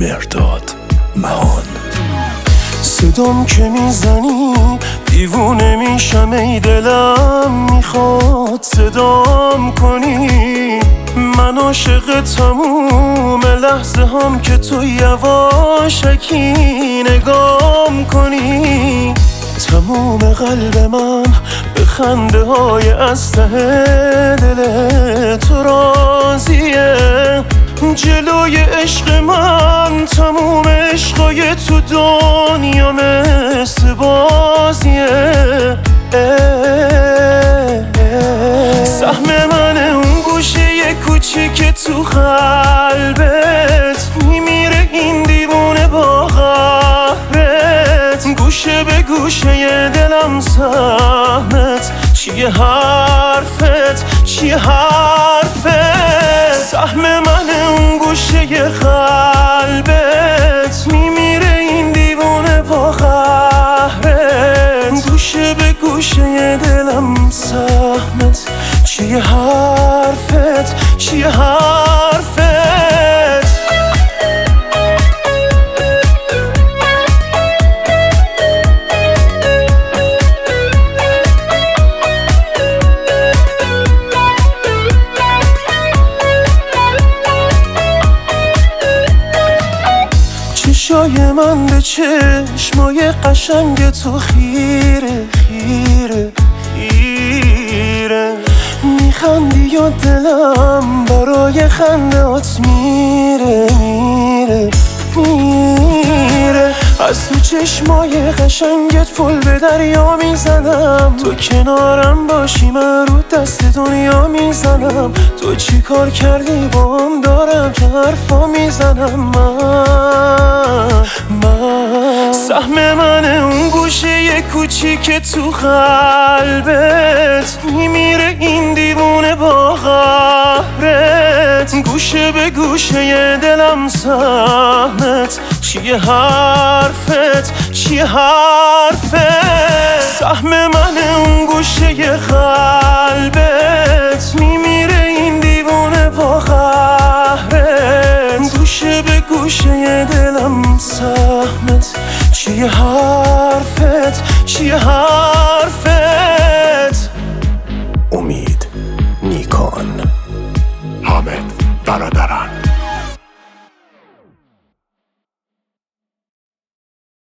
مهرداد مهان. صدام که میزنی دیوونه میشم ای دلم میخواد صدام کنی. من عاشق تموم لحظه هم که تو یواشکی نگام کنی. تموم قلب من به خنده های از ته دل تو راضیه. جلوی عشق من تموم عشقای تو دنیا مثل بازیه. سهم من اون گوشه کوچیک تو قلبت میمیره این دیوونه با قهرت. گوشه به گوشه دلم سهمت چیه حرفت چیه حرفت. سهم من اون گوشه قلبت میمیره این دیوونه با قهرت. گوشه به گوشه دلم سهمت چیه حرفت چیه حرفت. چشای من به چشمای قشنگ تو خیره خیره خیره. میخندی و دلم برای خندهات میره میره میره. از تو چشمای قشنگت پل به دریا میزنم. تو کنارم باشی من رو دست دنیا میزنم. تو چی کار کردی با هم دارم که حرفا میزنم. من سهم من اون گوشه کوچیک تو قلبت میمیره این دیوونه با قهرت. گوشه به گوشه دلم سهمت چیه حرفت چیه حرفت. سهم من اون گوشه قلبت میمیره این دیوونه با قهرت. گوشه به گوشه دلم سهمت چیه حرفت چیه حرفت. امید نیکان. حامد برادرم.